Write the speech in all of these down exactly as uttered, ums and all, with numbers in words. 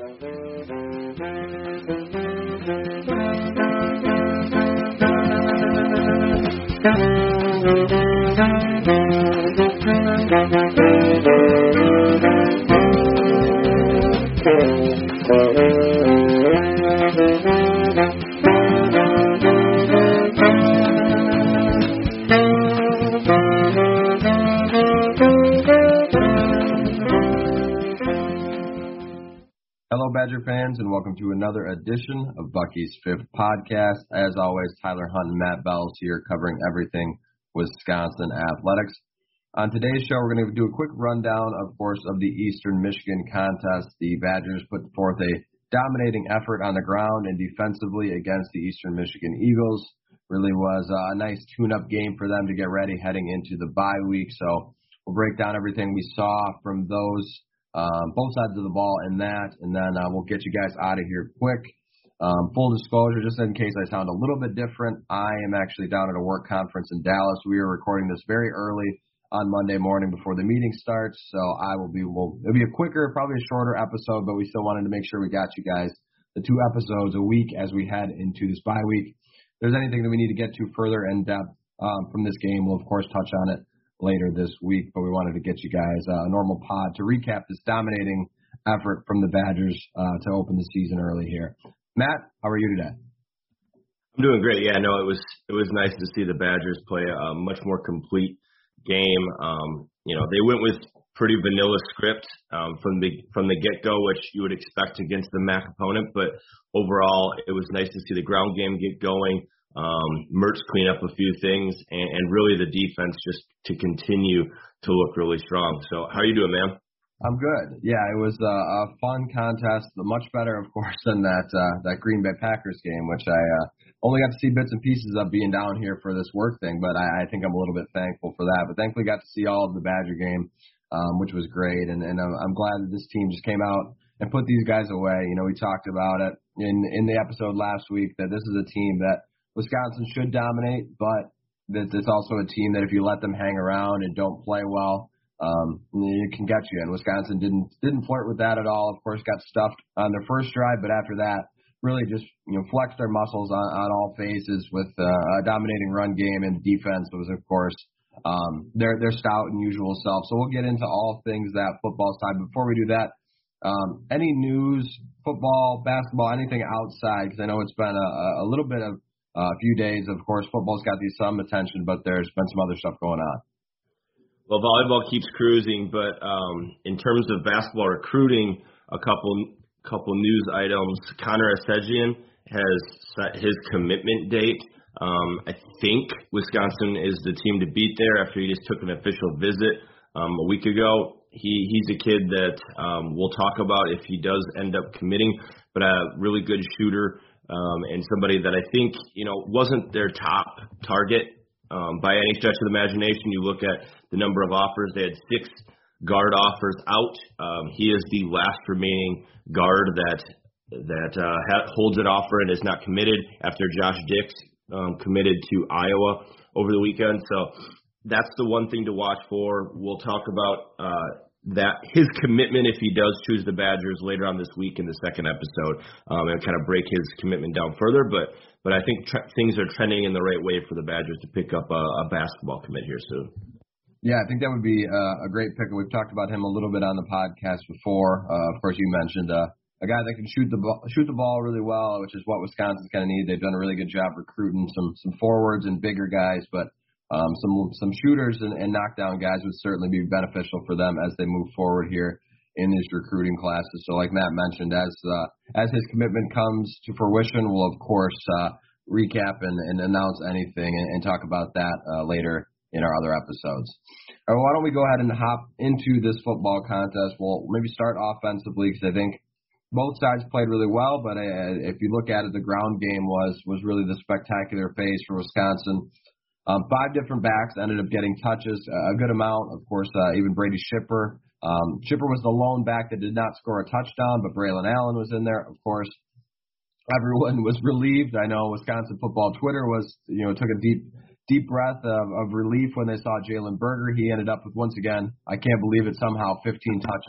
Hello, Badger fans, and welcome to another edition of Bucky's Fifth Podcast. As always, Tyler Hunt and Matt Bells here covering everything Wisconsin athletics. On today's show, we're going to do a quick rundown, of course, of the Eastern Michigan contest. The Badgers put forth a dominating effort on the ground and defensively against the Eastern Michigan Eagles. Really was a nice tune-up game for them to get ready heading into the bye week. So we'll break down everything we saw from those Um, both sides of the ball in that, and then uh, we'll get you guys out of here quick. Um, full disclosure, just in case I sound a little bit different, I am actually down at a work conference in Dallas. We are recording this very early on Monday morning before the meeting starts, so I will be, we'll, it'll be a quicker, probably a shorter episode, but we still wanted to make sure we got you guys the two episodes a week as we head into this bye week. If there's anything that we need to get to further in depth um, from this game, we'll of course touch on it later this week, but we wanted to get you guys uh, a normal pod to recap this dominating effort from the Badgers uh, to open the season early here. Matt, how are you today? I'm doing great. Yeah, no, it was it was nice to see the Badgers play a much more complete game. Um, you know, they went with pretty vanilla script um, from the from the get-go, which you would expect against the M A C opponent, but overall it was nice to see the ground game get going. Um, Mertz clean up a few things, and, and really the defense just to continue to look really strong. So how are you doing, man? I'm good. Yeah, it was a, a fun contest, much better, of course, than that uh, that Green Bay Packers game, which I uh, only got to see bits and pieces of being down here for this work thing, but I, I think I'm a little bit thankful for that. But thankfully got to see all of the Badger game, um, which was great, and, and I'm, I'm glad that this team just came out and put these guys away. You know, we talked about it in, in the episode last week that this is a team that Wisconsin should dominate, but it's also a team that if you let them hang around and don't play well, um, it can get you. And Wisconsin didn't didn't flirt with that at all. Of course, got stuffed on their first drive, but after that, really just you know flexed their muscles on, on all phases with uh, a dominating run game, and defense was, of course, um, their their stout and usual self. So we'll get into all things that football side. Before we do that, um, any news, football, basketball, anything outside? Because I know it's been a, a little bit of Uh, a few days. Of course, football's got these some attention, but there's been some other stuff going on. Well, volleyball keeps cruising, but um, in terms of basketball recruiting, a couple couple news items. Connor Asegian has set his commitment date. Um, I think Wisconsin is the team to beat there after he just took an official visit um, a week ago. He he's a kid that um, we'll talk about if he does end up committing, but a really good shooter. Um, and somebody that I think, you know, wasn't their top target um, by any stretch of the imagination. You look at the number of offers. They had six guard offers out. Um, he is the last remaining guard that that uh, ha- holds an offer and is not committed after Josh Dix um, committed to Iowa over the weekend. So that's the one thing to watch for. We'll talk about uh, that his commitment if he does choose the Badgers later on this week in the second episode, um, and kind of break his commitment down further. But but I think tre- things are trending in the right way for the Badgers to pick up a, a basketball commit here soon. Yeah, I think that would be uh, a great pick. We've talked about him a little bit on the podcast before. Uh, of course, you mentioned uh, a guy that can shoot the ball, shoot the ball really well, which is what Wisconsin's kind of need. They've done a really good job recruiting some some forwards and bigger guys, but Um, some some shooters and, and knockdown guys would certainly be beneficial for them as they move forward here in these recruiting classes. So like Matt mentioned, as uh, as his commitment comes to fruition, we'll, of course, uh, recap and, and announce anything and, and talk about that uh, later in our other episodes. All right, well, why don't we go ahead and hop into this football contest? We'll maybe start offensively because I think both sides played really well, but uh, if you look at it, the ground game was was really the spectacular phase for Wisconsin. Um, five different backs ended up getting touches, a good amount. Of course, uh, even Brady Schipper. Um, Schipper was the lone back that did not score a touchdown, but Braylon Allen was in there. Of course, everyone was relieved. I know Wisconsin football Twitter was, you know, took a deep, deep breath of, of relief when they saw Jalen Berger. He ended up with, once again, I can't believe it, somehow fifteen touches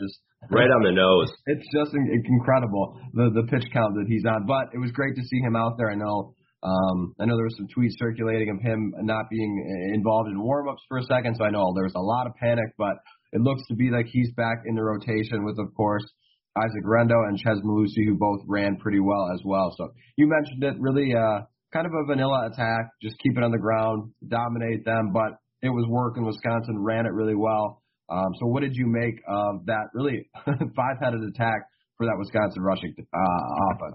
Right on the nose. It's just incredible, the the pitch count that he's on. But it was great to see him out there. I know um, I know there was some tweets circulating of him not being involved in warm-ups for a second, so I know there was a lot of panic, but it looks to be like he's back in the rotation with, of course, Isaac Guerrero and Chez Mellusi, who both ran pretty well as well. So you mentioned it, really uh, kind of a vanilla attack, just keep it on the ground, dominate them, but it was working. Wisconsin ran it really well. Um, so what did you make of that really five-headed attack for that Wisconsin rushing uh, offense?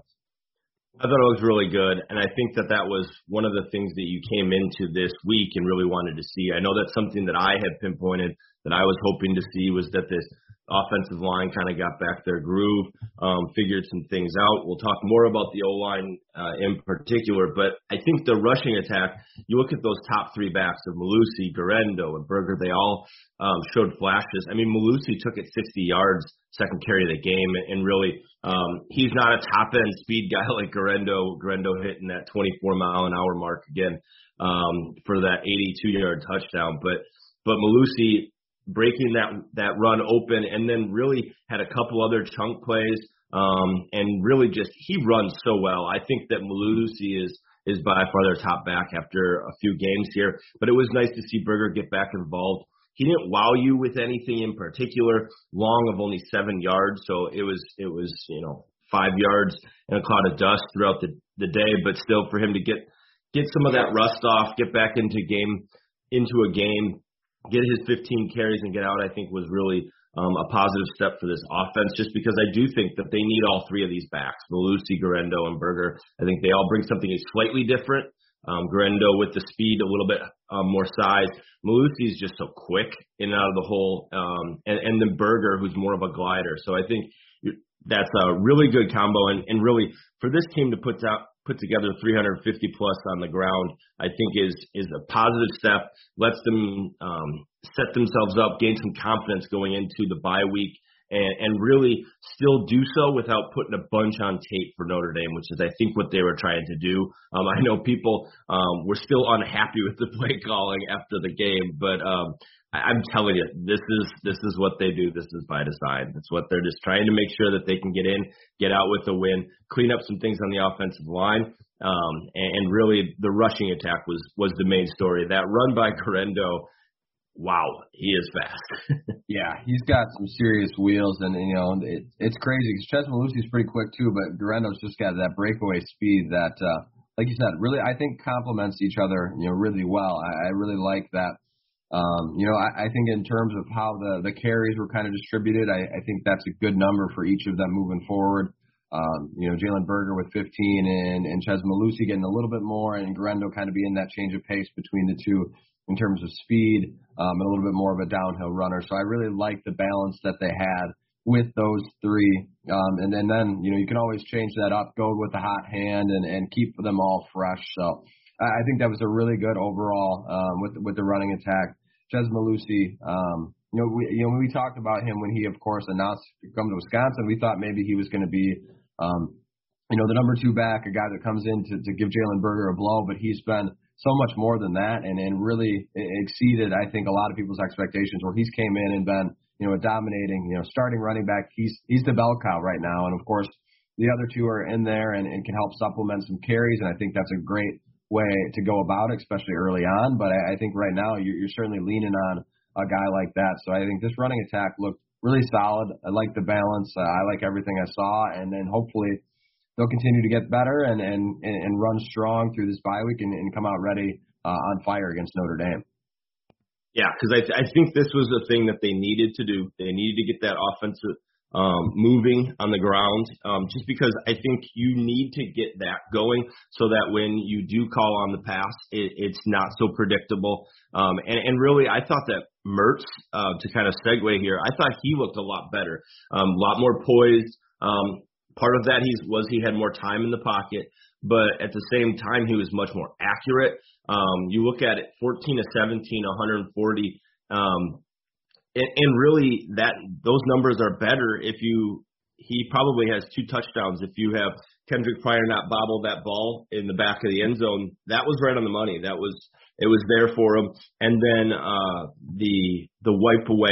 I thought it was really good, and I think that that was one of the things that you came into this week and really wanted to see. I know that's something that I had pinpointed that I was hoping to see was that this offensive line kind of got back their groove, um, figured some things out. We'll talk more about the O-line uh, in particular, but I think the rushing attack, you look at those top three backs of Mellusi, Guerrero, and Berger, they all um, showed flashes. I mean, Mellusi took it sixty yards, second carry of the game, and really um, he's not a top-end speed guy like Guerrero. Guerrero hitting that twenty-four mile an hour mark again um, for that eighty-two yard touchdown, but but Mellusi breaking that that run open, and then really had a couple other chunk plays, um, and really just he runs so well. I think that Mellusi is is by far their top back after a few games here. But it was nice to see Berger get back involved. He didn't wow you with anything in particular, long of only seven yards, so it was it was you know five yards and a cloud of dust throughout the the day. But still, for him to get get some of that rust off, get back into game into a game. Get his fifteen carries and get out, I think, was really um, a positive step for this offense, just because I do think that they need all three of these backs, Mellusi, Guerrero, and Berger. I think they all bring something slightly different. Um, Guerrero with the speed, a little bit um, more size. Mellusi is just so quick in and out of the hole, um, and, and then Berger, who's more of a glider. So I think that's a really good combo, and, and really for this team to put out, put together three hundred fifty plus on the ground, I think is is a positive step, lets them um, set themselves up, gain some confidence going into the bye week, and, and really still do so without putting a bunch on tape for Notre Dame, which is I think what they were trying to do. Um, I know people um, were still unhappy with the play calling after the game, but um, I, I'm telling you, this is this is what they do. This is by design. It's what they're just trying to make sure that they can get in, get out with the win, clean up some things on the offensive line, um, and, and really the rushing attack was was the main story. That run by Guerrero, wow, he is fast. Yeah, he's got some serious wheels, and you know it, it's crazy because Chez Mellusi's pretty quick too, but Guerrero's just got that breakaway speed that, uh, like you said, really I think complements each other, you know, really well. I, I really like that. Um, you know, I, I think in terms of how the, the carries were kind of distributed, I, I think that's a good number for each of them moving forward. Um, you know, Jalen Berger with fifteen and, and Chez Mellusi getting a little bit more, and Guerrero kind of being that change of pace between the two in terms of speed, um, and a little bit more of a downhill runner. So I really like the balance that they had with those three. Um, and, and then, you know, you can always change that up, go with the hot hand, and, and keep them all fresh. So I think that was a really good overall um, with with the running attack. Chez Mellusi, um, you know, we you know when we talked about him when he, of course, announced to come to Wisconsin, we thought maybe he was going to be, um, you know, the number two back, a guy that comes in to, to give Jalen Berger a blow, but he's been so much more than that, and, and really exceeded, I think, a lot of people's expectations. Where he's came in and been, you know, a dominating, you know, starting running back. He's he's the bell cow right now, and of course, the other two are in there and, and can help supplement some carries, and I think that's a great way to go about it, especially early on. But I, I think right now you're, you're certainly leaning on a guy like that. So I think this running attack looked really solid. I like the balance. Uh, I like everything I saw, and then hopefully they'll continue to get better and and, and run strong through this bye week and, and come out ready uh, on fire against Notre Dame. Yeah, because I, th- I think this was the thing that they needed to do. They needed to get that offensive um, moving on the ground, um, just because I think you need to get that going so that when you do call on the pass, it, it's not so predictable. Um, and, and really, I thought that Mertz, uh, to kind of segue here, I thought he looked a lot better, um, a lot more poised. Um, part of that he's, was he had more time in the pocket, but at the same time, he was much more accurate. Um, you look at it, fourteen to seventeen, one hundred forty, um, and, and really that those numbers are better if you. He probably has two touchdowns if you have Kendrick Pryor not bobble that ball in the back of the end zone. That was right on the money. That was it was there for him. And then uh, the the wipe away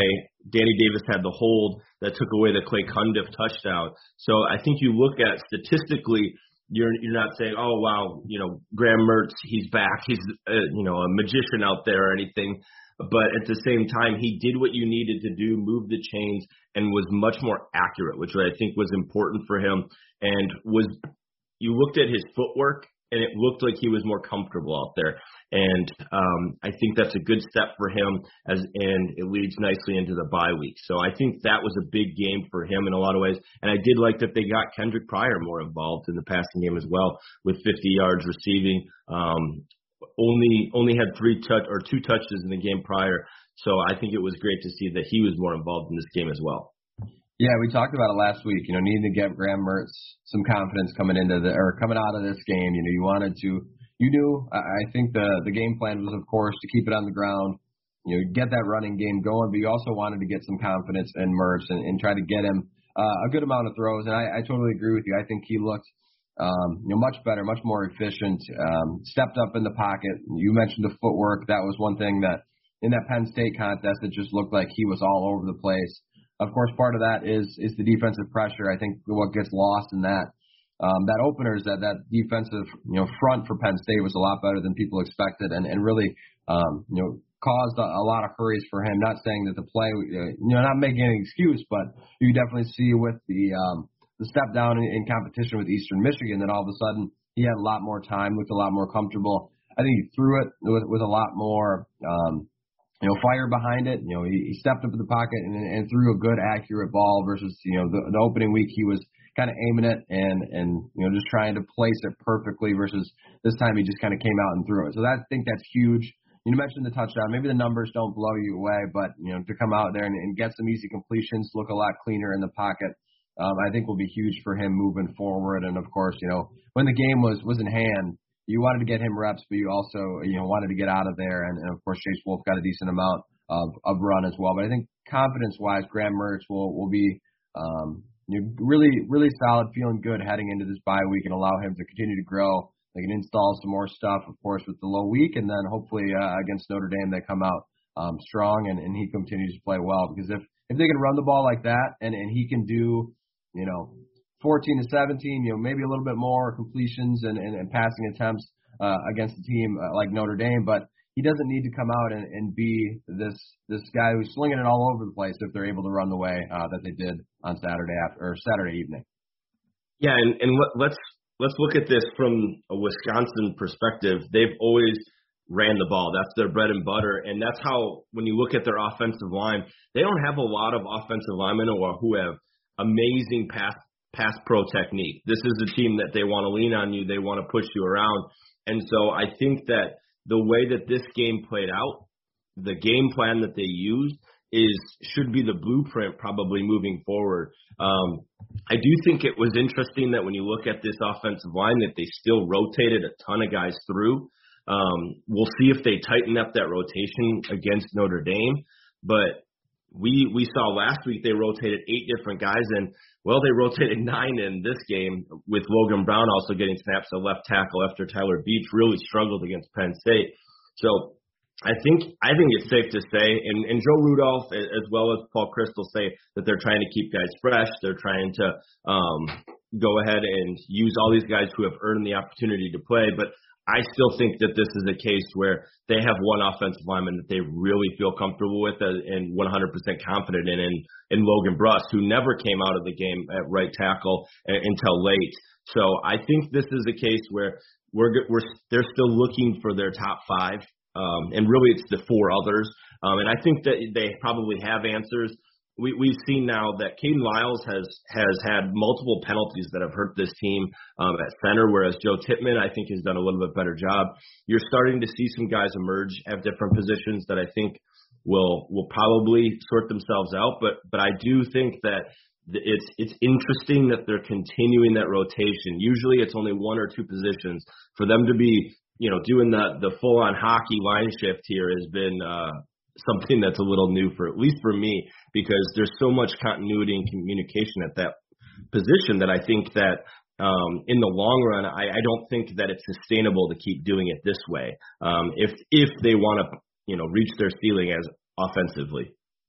Danny Davis had the hold that took away the Clay Cundiff touchdown. So I think you look at statistically, you're you're not saying, oh wow, you know, Graham Mertz, he's back, he's uh, you know a magician out there or anything. But at the same time, he did what you needed to do, move the chains, and was much more accurate, which I think was important for him. And was you looked at his footwork, and it looked like he was more comfortable out there. And um, I think that's a good step for him, as and it leads nicely into the bye week. So I think that was a big game for him in a lot of ways. And I did like that they got Kendrick Pryor more involved in the passing game as well, with fifty yards receiving. Um, only only had three touch or two touches in the game prior. So I think it was great to see that he was more involved in this game as well. Yeah, we talked about it last week, you know, needing to get Graham Mertz some confidence coming into the, or coming out of this game. You know, you wanted to, you knew, I think the, the game plan was, of course, to keep it on the ground, you know, get that running game going, but you also wanted to get some confidence in Mertz and, and try to get him uh, a good amount of throws. And I, I totally agree with you. I think he looked, um, you know, much better, much more efficient, um, stepped up in the pocket. You mentioned the footwork. That was one thing that in that Penn State contest, it just looked like he was all over the place. Of course, part of that is is the defensive pressure. I think what gets lost in that um, that opener is that that defensive you know front for Penn State was a lot better than people expected, and and really um, you know caused a, a lot of hurries for him. Not saying that the play, uh, you know, not making any excuse, but you definitely see with the um, the step down in, in competition with Eastern Michigan that all of a sudden he had a lot more time, looked a lot more comfortable. I think he threw it with with a lot more. Um, You know, fire behind it. You know, he, he stepped up in the pocket and, and threw a good, accurate ball versus, you know, the, the opening week he was kind of aiming it and, and, you know, just trying to place it perfectly versus this time he just kind of came out and threw it. So that, I think that's huge. You mentioned the touchdown. Maybe the numbers don't blow you away, but, you know, to come out there and, and get some easy completions, look a lot cleaner in the pocket, um, I think will be huge for him moving forward. And, of course, you know, when the game was, was in hand, you wanted to get him reps, but you also, you know, wanted to get out of there. And, and of course, Chase Wolf got a decent amount of, of run as well. But I think confidence-wise, Graham Mertz will, will be um, you know, really, really solid, feeling good heading into this bye week and allow him to continue to grow. They can install some more stuff, of course, with the low week. And then hopefully uh, against Notre Dame, they come out um, strong and, and he continues to play well. Because if, if they can run the ball like that and, and he can do, you know, fourteen to seventeen, you know, maybe a little bit more completions and, and, and passing attempts uh, against a team uh, like Notre Dame, but he doesn't need to come out and, and be this this guy who's slinging it all over the place if they're able to run the way uh, that they did on Saturday after or Saturday evening. Yeah, and, and let, let's let's look at this from a Wisconsin perspective. They've always ran the ball. That's their bread and butter, and that's how when you look at their offensive line, they don't have a lot of offensive linemen or who have amazing pass pass pro technique. This is a team that they want to lean on you. They want to push you around. And so I think that the way that this game played out, the game plan that they used is should be the blueprint probably moving forward. Um, I do think it was interesting that when you look at this offensive line that they still rotated a ton of guys through. Um, we'll see if they tighten up that rotation against Notre Dame. But We we saw last week they rotated eight different guys, and, well, they rotated nine in this game with Logan Brown also getting snaps at left tackle after Tyler Beach really struggled against Penn State. So I think I think it's safe to say, and, and Joe Rudolph as well as Paul Crystal say that they're trying to keep guys fresh. They're trying to um, go ahead and use all these guys who have earned the opportunity to play, but I still think that this is a case where they have one offensive lineman that they really feel comfortable with and one hundred percent confident in, in, in Logan Bruss, who never came out of the game at right tackle until late. So I think this is a case where we're we're they're still looking for their top five, um, and really it's the four others. Um, and I think that they probably have answers. We, we've seen now that Caden Lyles has has had multiple penalties that have hurt this team um, at center, whereas Joe Tippmann, I think, has done a little bit better job. You're starting to see some guys emerge at different positions that I think will will probably sort themselves out. But but I do think that it's it's interesting that they're continuing that rotation. Usually it's only one or two positions. For them to be, you know, doing the, the full-on hockey line shift here has been uh, – something that's a little new for at least for me, because there's so much continuity and communication at that position that I think that um, in the long run, I, I don't think that it's sustainable to keep doing it this way. Um, if if they want to, you know, reach their ceiling as offensively.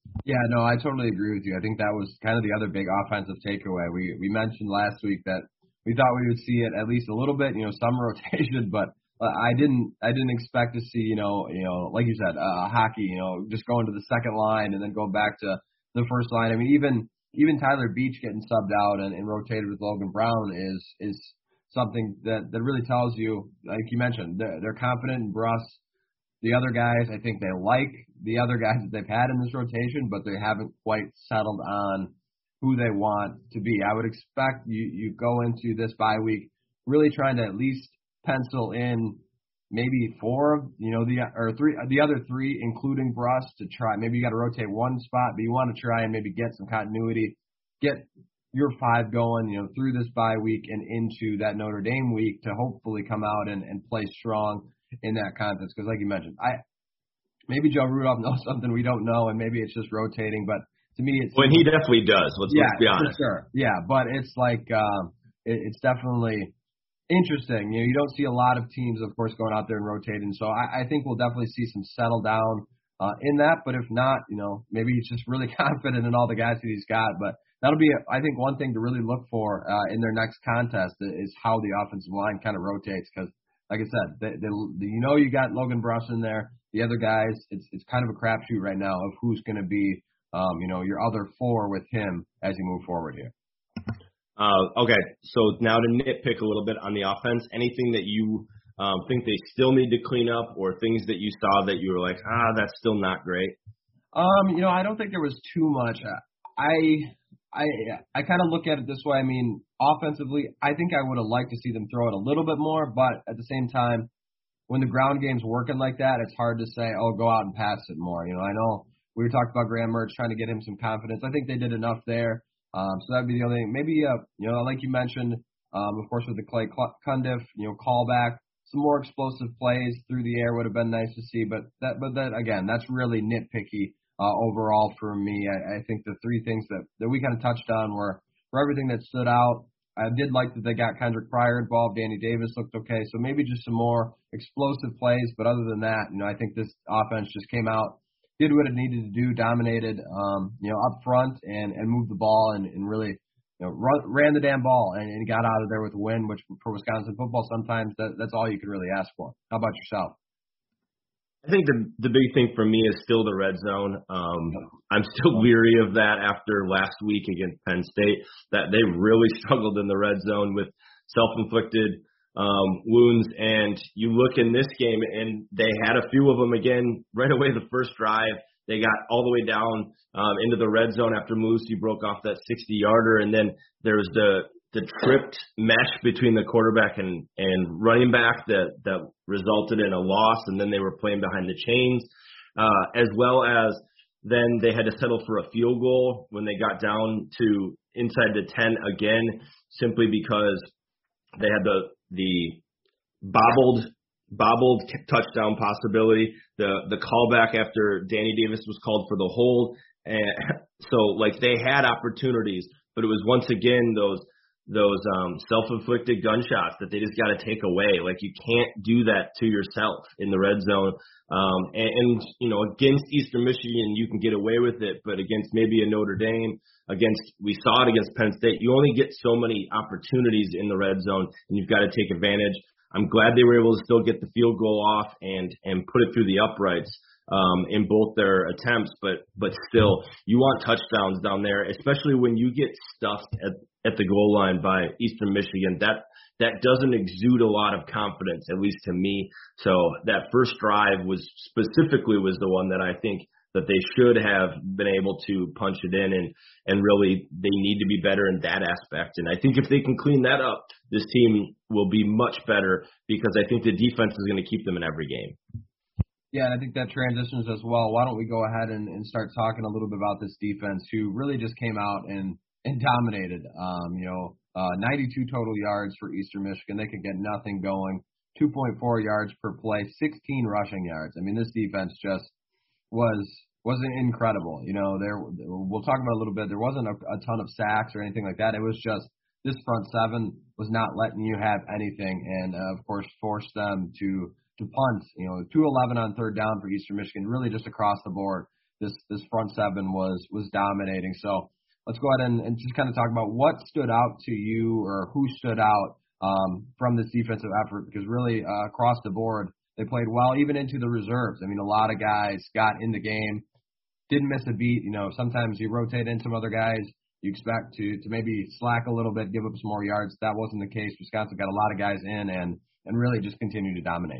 Yeah, no, I totally agree with you. I think that was kind of the other big offensive takeaway. We we mentioned last week that we thought we would see it at least a little bit, you know, some rotation, but uh, I didn't I didn't expect to see, you know, you know, like you said, uh, hockey, you know, just going to the second line and then go back to the first line. I mean, even even Tyler Beach getting subbed out and, and rotated with Logan Brown is is something that that really tells you, like you mentioned, they're, they're confident in Bruss. The other guys, I think they like the other guys that they've had in this rotation, but they haven't quite settled on who they want to be. I would expect you you go into this bye week really trying to at least pencil in maybe four of you know the or three the other three, including Bruss, to try. Maybe you got to rotate one spot, but you want to try and maybe get some continuity, get your five going, you know, through this bye week and into that Notre Dame week to hopefully come out and, and play strong in that contest. Because like you mentioned, I maybe Joe Rudolph knows something we don't know, and maybe it's just rotating. But to me, it's when well, he definitely does. Let's, yeah, let's be honest. For sure. Yeah, but it's like um, it, it's definitely interesting. You know, you don't see a lot of teams, of course, going out there and rotating. So I, I think we'll definitely see some settle down uh, in that. But if not, you know, maybe he's just really confident in all the guys that he's got. But that'll be, I think, one thing to really look for uh, in their next contest is how the offensive line kind of rotates. Because, like I said, they, they, you know, you got Logan Bruss in there. The other guys, it's it's kind of a crapshoot right now of who's going to be, um, you know, your other four with him as you move forward here. Uh, okay, so now to nitpick a little bit on the offense, anything that you um, think they still need to clean up, or things that you saw that you were like, ah, that's still not great? Um, you know, I don't think there was too much. I I I kind of look at it this way. I mean, offensively, I think I would have liked to see them throw it a little bit more, but at the same time, when the ground game's working like that, it's hard to say, oh, go out and pass it more. You know, I know we were talking about Graham Mertz trying to get him some confidence. I think they did enough there. Um, so that'd be the only thing. Maybe, uh, you know, like you mentioned, um, of course, with the Clay Cundiff, you know, callback, some more explosive plays through the air would have been nice to see. But that, but that again, that's really nitpicky uh, overall for me. I, I think the three things that, that we kind of touched on were for everything that stood out. I did like that they got Kendrick Pryor involved. Danny Davis looked okay. So maybe just some more explosive plays. But other than that, you know, I think this offense just came out, did what it needed to do, dominated, um, you know, up front and, and moved the ball and, and really, you know, run, ran the damn ball and, and got out of there with a win, which for Wisconsin football, sometimes that, that's all you could really ask for. How about yourself? I think the the big thing for me is still the red zone. Um, I'm still weary of that after last week against Penn State, that they really struggled in the red zone with self-inflicted um, wounds. And you look in this game, and they had a few of them again right away the first drive. They got all the way down um, into the red zone after Malusi broke off that sixty-yarder, and then there was the the tripped mesh between the quarterback and, and running back that, that resulted in a loss, and then they were playing behind the chains, uh, as well as then they had to settle for a field goal when they got down to inside the ten again, simply because they had the the bobbled bobbled touchdown possibility, the the callback after Danny Davis was called for the hold, and so like they had opportunities, but it was once again those those um, self-inflicted gunshots that they just got to take away. Like, you can't do that to yourself in the red zone. Um, and, and, you know, against Eastern Michigan, you can get away with it, but against maybe a Notre Dame, against, we saw it against Penn State, you only get so many opportunities in the red zone, and you've got to take advantage. I'm glad they were able to still get the field goal off and, and put it through the uprights um, in both their attempts, but, but still, you want touchdowns down there, especially when you get stuffed at, at the goal line by Eastern Michigan. That that doesn't exude a lot of confidence, at least to me. So that first drive was specifically was the one that I think that they should have been able to punch it in, and and really they need to be better in that aspect. And I think if they can clean that up, this team will be much better, because I think the defense is going to keep them in every game. Yeah, and I think that transitions as well. Why don't we go ahead and, and start talking a little bit about this defense, who really just came out and and dominated. Um, you know, uh, ninety-two total yards for Eastern Michigan. They could get nothing going. two point four yards per play, sixteen rushing yards. I mean, this defense just was wasn't incredible. You know, there we'll talk about it a little bit. There wasn't a, a ton of sacks or anything like that. It was just this front seven was not letting you have anything, and uh, of course forced them to to punt. You know, two eleven on third down for Eastern Michigan, really just across the board. this this front seven was was dominating. So let's go ahead and, and just kind of talk about what stood out to you, or who stood out um, from this defensive effort, because really uh, across the board they played well, even into the reserves. I mean, a lot of guys got in the game, didn't miss a beat. You know, sometimes you rotate in some other guys, you expect to to maybe slack a little bit, give up some more yards. That wasn't the case. Wisconsin got a lot of guys in and and really just continued to dominate.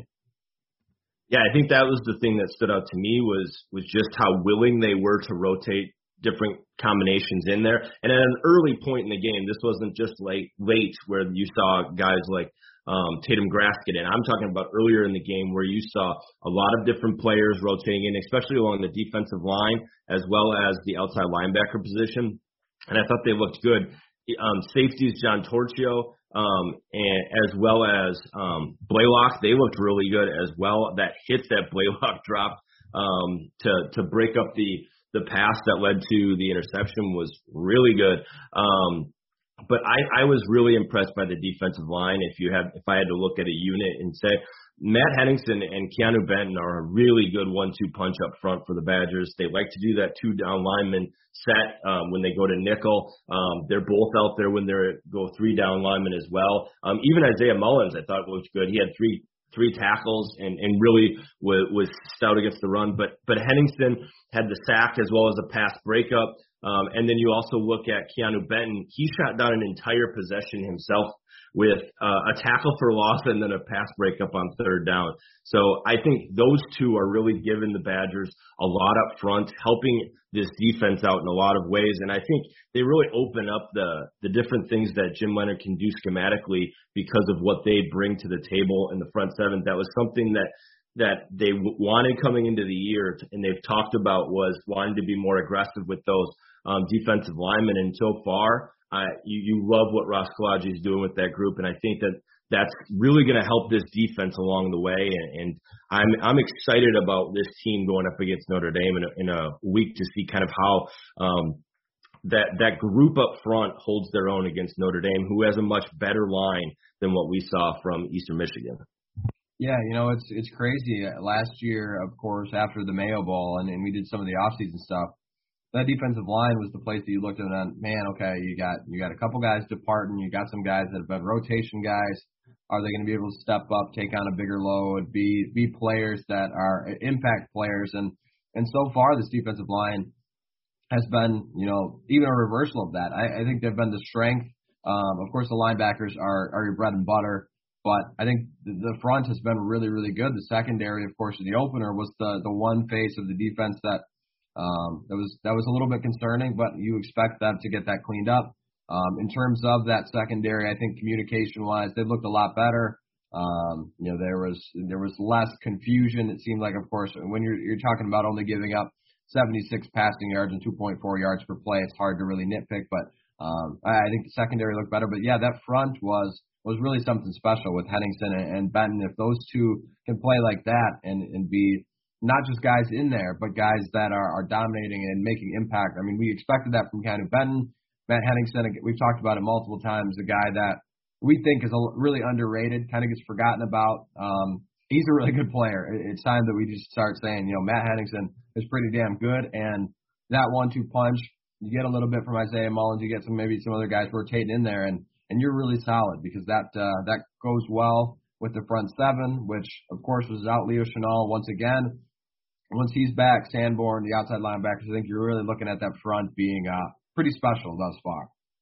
Yeah, I think that was the thing that stood out to me was was just how willing they were to rotate different combinations in there. And at an early point in the game, this wasn't just late, late where you saw guys like um, Tatum Grasket in. I'm talking about earlier in the game where you saw a lot of different players rotating in, especially along the defensive line as well as the outside linebacker position. And I thought they looked good. Um, safeties, John Torchio, um, and as well as um, Blaylock, they looked really good as well. That hit that Blaylock dropped um, to to break up the the pass that led to the interception was really good. Um, but I, I was really impressed by the defensive line. If you had, if I had to look at a unit and say Matt Henningsen and Keanu Benton are a really good one two punch up front for the Badgers. They like to do that two down lineman set um, when they go to nickel. Um, they're both out there when they go three down linemen as well. Um, even Isaiah Mullins, I thought looked good. He had three three tackles and, and really was, was stout against the run. But but Henningsen had the sack as well as a pass breakup. Um, and then you also look at Keanu Benton. He shot down an entire possession himself with uh, a tackle for loss and then a pass breakup on third down. So I think those two are really giving the Badgers a lot up front, helping this defense out in a lot of ways. And I think they really open up the the different things that Jim Leonhard can do schematically because of what they bring to the table in the front seven. That was something that that they wanted coming into the year, and they've talked about was wanting to be more aggressive with those um, defensive linemen. And so far, uh, you, you love what Ross Kalaji is doing with that group, and I think that that's really going to help this defense along the way. And, and I'm I'm excited about this team going up against Notre Dame in a, in a week to see kind of how um, that that group up front holds their own against Notre Dame, who has a much better line than what we saw from Eastern Michigan. Yeah, you know, it's it's crazy. Last year, of course, after the Mayo Bowl, and, and we did some of the offseason stuff, that defensive line was the place that you looked at and, man, okay, you got you got a couple guys departing, you got some guys that have been rotation guys. Are they going to be able to step up, take on a bigger load, be be players that are impact players? And and so far, this defensive line has been, you know, even a reversal of that. I, I think they've been the strength. Um, of course, the linebackers are are your bread and butter. But I think the front has been really, really good. The secondary, of course, in the opener was the the one face of the defense that um, that was that was a little bit concerning. But you expect them to get that cleaned up. Um, in terms of that secondary, I think communication-wise, they looked a lot better. Um, you know, there was there was less confusion. It seemed like, of course, when you're you're talking about only giving up seventy-six passing yards and two point four yards per play, it's hard to really nitpick. But um, I, I think the secondary looked better. But yeah, that front was. was really something special with Henningsen and, and Benton. If those two can play like that and, and be not just guys in there, but guys that are, are dominating and making impact. I mean, we expected that from Keanu Benton. Matt Henningsen, we've talked about it multiple times, a guy that we think is a, really underrated, kind of gets forgotten about. Um, he's a really good player. It's time that we just start saying, you know, Matt Henningsen is pretty damn good. And that one two punch, you get a little bit from Isaiah Mullins, you get some maybe some other guys rotating in there, and And you're really solid because that uh, that goes well with the front seven, which, of course, was out Leo Chenal once again. Once he's back, Sanborn, the outside linebackers, I think you're really looking at that front being uh, pretty special thus far.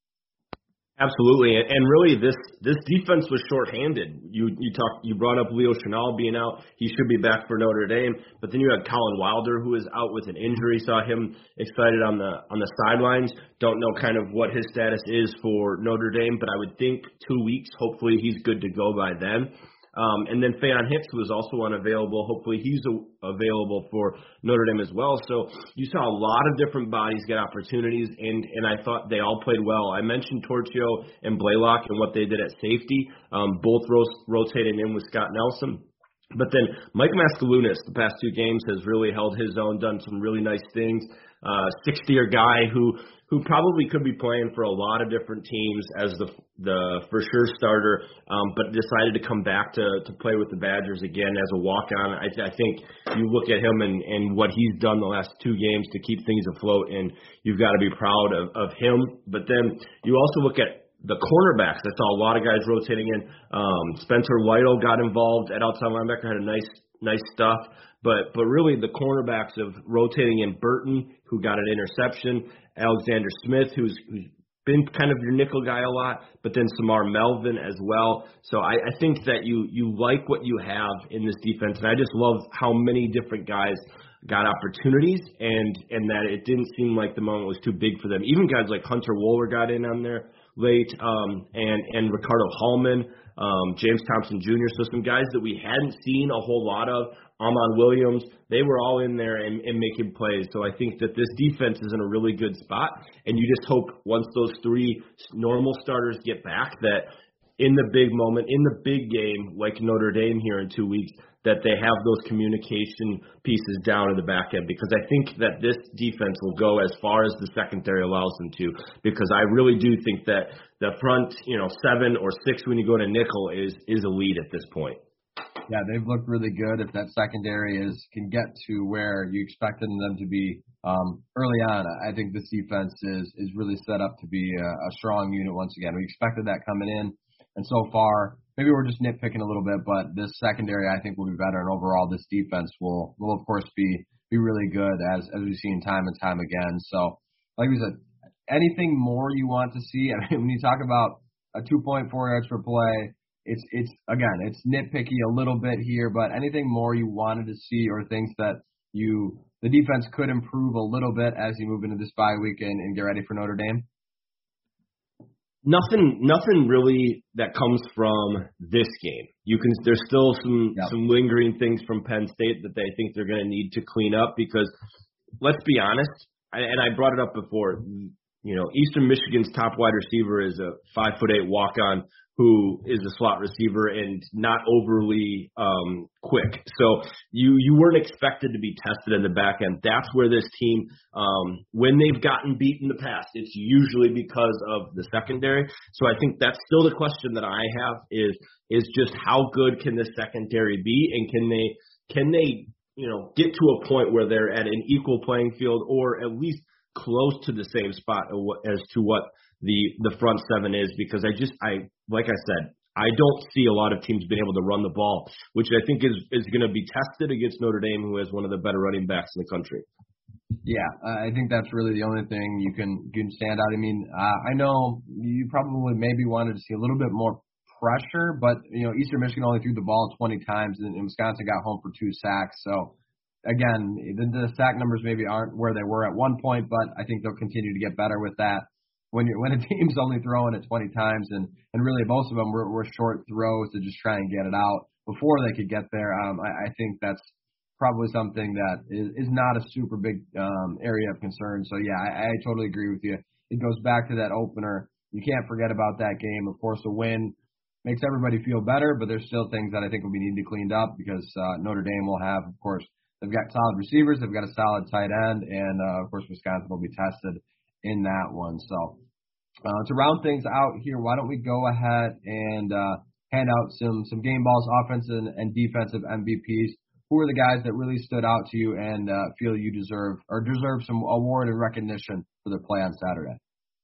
Absolutely, and really, this this defense was shorthanded. You you talked, you brought up Leo Chenal being out; he should be back for Notre Dame. But then you had Colin Wilder, who is out with an injury. Saw him excited on the on the sidelines. Don't know kind of what his status is for Notre Dame, but I would think two weeks. Hopefully, he's good to go by then. Um, and then Faion Hicks was also unavailable. Hopefully he's a, available for Notre Dame as well. So you saw a lot of different bodies get opportunities, and, and I thought they all played well. I mentioned Torchio and Blaylock and what they did at safety, um, both ro- rotating in with Scott Nelson. But then Mike Mascalunas, the past two games, has really held his own, done some really nice things. Uh, sixty-year guy who who probably could be playing for a lot of different teams as the the for sure starter, um, but decided to come back to to play with the Badgers again as a walk-on. I, I think you look at him and, and what he's done the last two games to keep things afloat, and you've got to be proud of, of him. But then you also look at the cornerbacks. I saw a lot of guys rotating in. Um, Spencer Lytle got involved at outside linebacker, had a nice nice stuff. But but really the cornerbacks of rotating in Burton, who got an interception, Alexander Smith, who's, who's been kind of your nickel guy a lot, but then Samar Melvin as well. So I, I think that you you like what you have in this defense, and I just love how many different guys got opportunities, and and that it didn't seem like the moment was too big for them. Even guys like Hunter Wohler got in on there late, um, and and Ricardo Hallman, um, James Thompson Junior So some guys that we hadn't seen a whole lot of. Amon Williams, they were all in there and, and making plays. So I think that this defense is in a really good spot, and you just hope once those three normal starters get back that in the big moment, in the big game, like Notre Dame here in two weeks, that they have those communication pieces down in the back end, because I think that this defense will go as far as the secondary allows them to, because I really do think that the front, you know, seven or six when you go to nickel is is elite at this point. Yeah, they've looked really good. If that secondary is can get to where you expected them to be um, early on, I think this defense is is really set up to be a, a strong unit once again. We expected that coming in, and so far, maybe we're just nitpicking a little bit, but this secondary I think will be better, and overall this defense will will of course be be really good as as we've seen time and time again. So, like we said, anything more you want to see? I mean, when you talk about a two point four yards per play. It's, it's again, it's nitpicky a little bit here, but anything more you wanted to see or things that you, the defense could improve a little bit as you move into this bye week and, and get ready for Notre Dame? Nothing, nothing really that comes from this game. You can, there's still some, yep. some lingering things from Penn State that they think they're going to need to clean up, because let's be honest, I, and I brought it up before, you know, Eastern Michigan's top wide receiver is a five foot eight walk-on who is a slot receiver and not overly um, quick. So you you weren't expected to be tested in the back end. That's where this team, um, when they've gotten beat in the past, it's usually because of the secondary. So I think that's still the question that I have is is just how good can this secondary be, and can they can they you know get to a point where they're at an equal playing field, or at least close to the same spot as to what the the front seven is, because I just I like I said I don't see a lot of teams being able to run the ball, which I think is is going to be tested against Notre Dame, who has one of the better running backs in the country. Yeah, I think that's really the only thing you can you can stand out. I mean, uh, I know you probably maybe wanted to see a little bit more pressure, but you know Eastern Michigan only threw the ball twenty times, and, and Wisconsin got home for two sacks. So again, the, the sack numbers maybe aren't where they were at one point, but I think they'll continue to get better with that. When you're when a team's only throwing it twenty times, and, and really most of them were, were short throws to just try and get it out before they could get there, um, I, I think that's probably something that is, is not a super big um, area of concern. So, yeah, I, I totally agree with you. It goes back to that opener. You can't forget about that game. Of course, a win makes everybody feel better, but there's still things that I think will be needed to cleaned up, because uh, Notre Dame will have, of course, they've got solid receivers, they've got a solid tight end, and, uh, of course, Wisconsin will be tested in that one. So uh, to round things out here, why don't we go ahead and uh, hand out some some game balls, offensive and defensive M V Ps. Who are the guys that really stood out to you and uh, feel you deserve or deserve some award and recognition for their play on Saturday?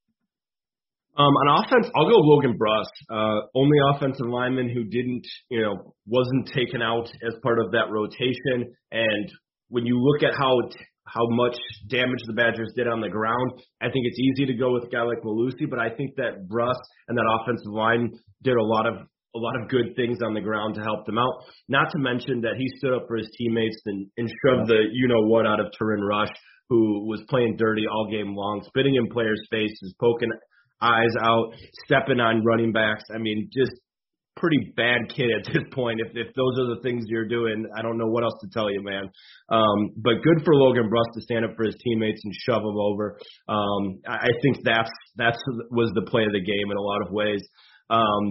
Um, on offense, I'll go Logan Bruss, uh, only offensive lineman who didn't, you know, wasn't taken out as part of that rotation. And when you look at how how much damage the Badgers did on the ground, I think it's easy to go with a guy like Malusi, but I think that Bruss and that offensive line did a lot of a lot of good things on the ground to help them out. Not to mention that he stood up for his teammates and, and shoved the you-know-what out of Turin Rush, who was playing dirty all game long, spitting in players' faces, poking eyes out, stepping on running backs. I mean, just pretty bad kid at this point. If if those are the things you're doing, I don't know what else to tell you, man. Um, but good for Logan Bruss to stand up for his teammates and shove them over. Um, I think that's that's was the play of the game in a lot of ways. Um,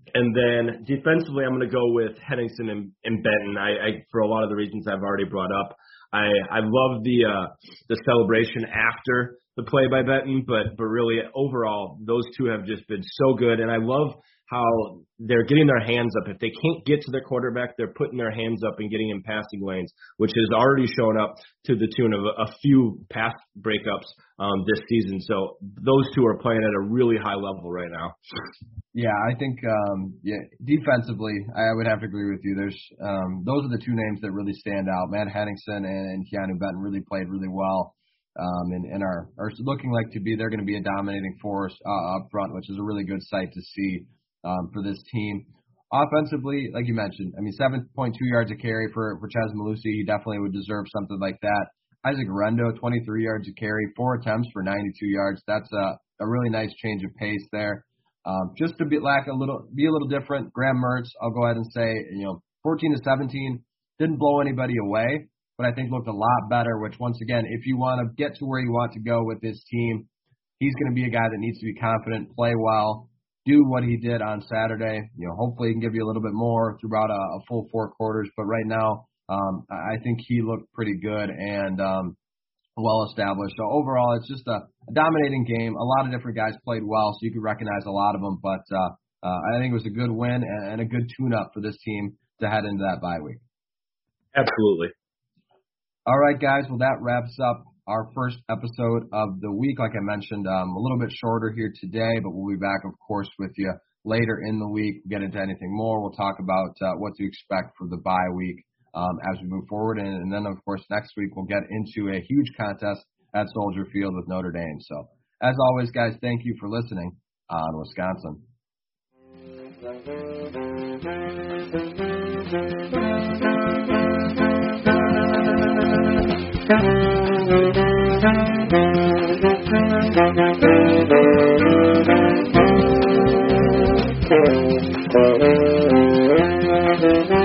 And then defensively, I'm going to go with Henningsen and, and Benton. I, I for a lot of the reasons I've already brought up. I I love the uh, the celebration after the play by Benton, but but really overall, those two have just been so good, and I love how they're getting their hands up. If they can't get to their quarterback, they're putting their hands up and getting in passing lanes, which has already shown up to the tune of a, a few pass breakups um, this season. So those two are playing at a really high level right now. Yeah, I think um, yeah, defensively, I would have to agree with you. There's um, those are the two names that really stand out. Matt Henningsen and, and Keanu Benton really played really well. Um, and, and are, are looking like to be, they're going to be a dominating force uh, up front, which is a really good sight to see um, for this team. Offensively, like you mentioned, I mean, seven point two yards a carry for, for Chez Mellusi. He definitely would deserve something like that. Isaac Rendo, twenty-three yards a carry, four attempts for ninety-two yards. That's a, a really nice change of pace there. Um, just to be lack a little, be a little different. Graham Mertz, I'll go ahead and say, you know, fourteen to seventeen, didn't blow anybody away, but I think looked a lot better, which once again, if you want to get to where you want to go with this team, he's going to be a guy that needs to be confident, play well, do what he did on Saturday. You know, hopefully he can give you a little bit more throughout a, a full four quarters, but right now, um, I think he looked pretty good and um, well established. So overall, it's just a, a dominating game. A lot of different guys played well, so you could recognize a lot of them, but uh, uh, I think it was a good win and, and a good tune-up for this team to head into that bye week. Absolutely. All right, guys. Well, that wraps up our first episode of the week. Like I mentioned, um, a little bit shorter here today, but we'll be back, of course, with you later in the week. We'll get into anything more. We'll talk about uh, what to expect for the bye week um, as we move forward. And, and then, of course, next week we'll get into a huge contest at Soldier Field with Notre Dame. So, as always, guys, thank you for listening on Wisconsin. Thank you.